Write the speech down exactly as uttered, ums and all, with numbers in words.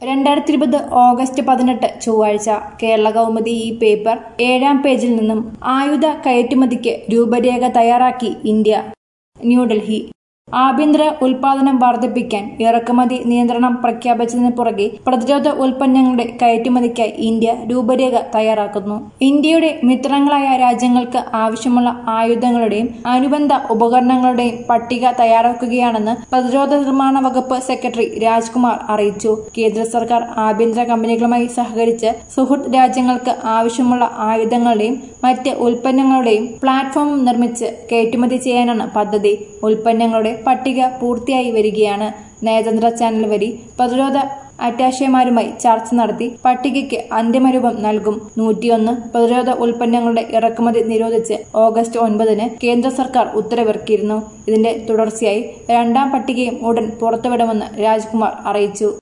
രണ്ടായിരത്തി ഇരുപത് ഓഗസ്റ്റ് പതിനെട്ട് ചൊവ്വാഴ്ച കേരള കൗമുദി ഈ പേപ്പർ ഏഴാം പേജിൽ നിന്നും ആയുധ കയറ്റുമതിക്ക് രൂപരേഖ തയ്യാറാക്കി ഇന്ത്യ. ന്യൂഡൽഹി. ആഭ്യന്തര ഉൽപാദനം വർദ്ധിപ്പിക്കാൻ ഇറക്കുമതി നിയന്ത്രണം പ്രഖ്യാപിച്ചതിന് പുറകെ പ്രതിരോധ ഉൽപ്പന്നങ്ങളുടെ കയറ്റുമതിക്കായി ഇന്ത്യ രൂപരേഖ തയ്യാറാക്കുന്നു. ഇന്ത്യയുടെ മിത്രങ്ങളായ രാജ്യങ്ങൾക്ക് ആവശ്യമുള്ള ആയുധങ്ങളുടെയും അനുബന്ധ ഉപകരണങ്ങളുടെയും പട്ടിക തയ്യാറാക്കുകയാണെന്ന് പ്രതിരോധ നിർമ്മാണ വകുപ്പ് സെക്രട്ടറി രാജ്കുമാർ അറിയിച്ചു. കേന്ദ്ര സർക്കാർ ആഭ്യന്തര കമ്പനികളുമായി സഹകരിച്ച് സുഹൃത്ത് രാജ്യങ്ങൾക്ക് ആവശ്യമുള്ള ആയുധങ്ങളുടെയും മറ്റ് ഉൽപ്പന്നങ്ങളുടെയും പ്ലാറ്റ്ഫോം നിർമ്മിച്ച് കയറ്റുമതി ചെയ്യാനാണ് പദ്ധതി. ഉൽപ്പന്നങ്ങളുടെ പട്ടിക പൂർത്തിയായി വരികയാണ്. നയതന്ത്ര ചാനൽ വഴി പ്രതിരോധ അറ്റാഷെമാരുമായി ചർച്ച നടത്തി പട്ടികയ്ക്ക് അന്തിമരൂപം നൽകും. നൂറ്റിയൊന്ന് പ്രതിരോധ ഉൽപ്പന്നങ്ങളുടെ ഇറക്കുമതി നിരോധിച്ച് ഓഗസ്റ്റ് ഒൻപതിന് കേന്ദ്ര സർക്കാർ ഉത്തരവിറക്കിയിരുന്നു. ഇതിന്റെ തുടർച്ചയായി രണ്ടാം പട്ടികയും ഉടൻ പുറത്തുവിടുമെന്ന് രാജ്കുമാർ അറിയിച്ചു.